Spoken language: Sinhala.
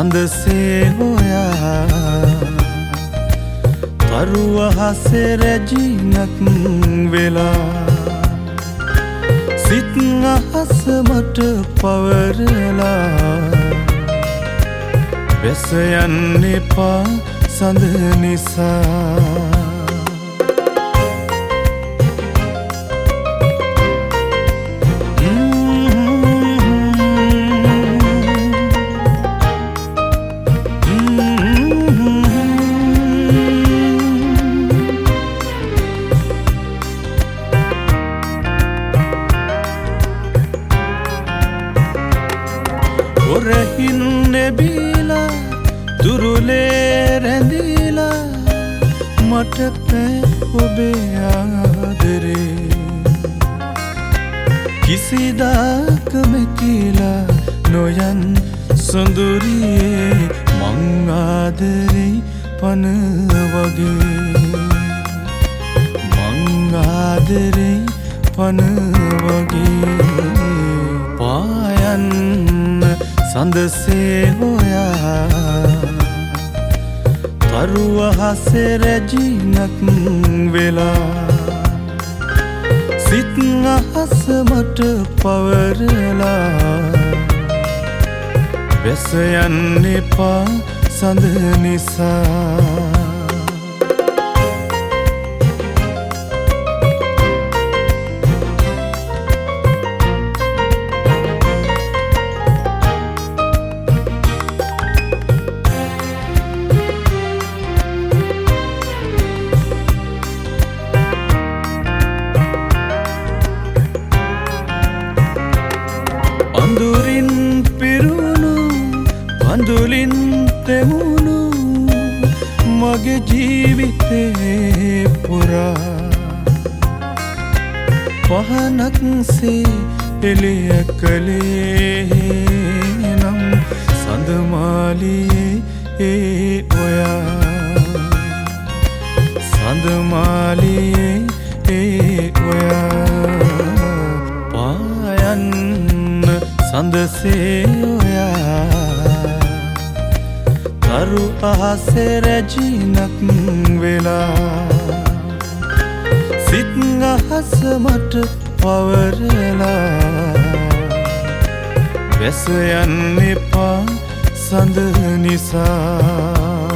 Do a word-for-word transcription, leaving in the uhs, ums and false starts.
සඳසේ හොයා තරුව හසේ රැජිනක් වෙලා සිත් අහස මට පවරලා බැස යන්න එපා සඳ නිසා ඔරහින් නැබීලා දුරුලේ රැඳීලා මට පෑ ඔබේ ආදරේ කිසිදාක මෙකිලා නොයන් සොඳුරියේ මං ආදරේ පන වගේ මං ආදරේ පන වගේ පායන් සඳසේ හොයා තරුව හසේ රැජිනක් වෙලා සිත් අහස මට පවරලා බැස යන්න එපා සඳ නිසා අඳුරින් පිරුණු පඳුලින් තෙමුණු මගේ ජීවිතේ පුරා පහනක්සේ එළිය කළේ නම් සඳමාලියේ ඒ ඔයා සඳමාලියේ ඒ ඔයා පායන් සඳසේ ඔයා තරු අහසේ රැජිනක් වෙලා සිත් අහස මට පවරලා බැස යන්න එපා සඳ නිසා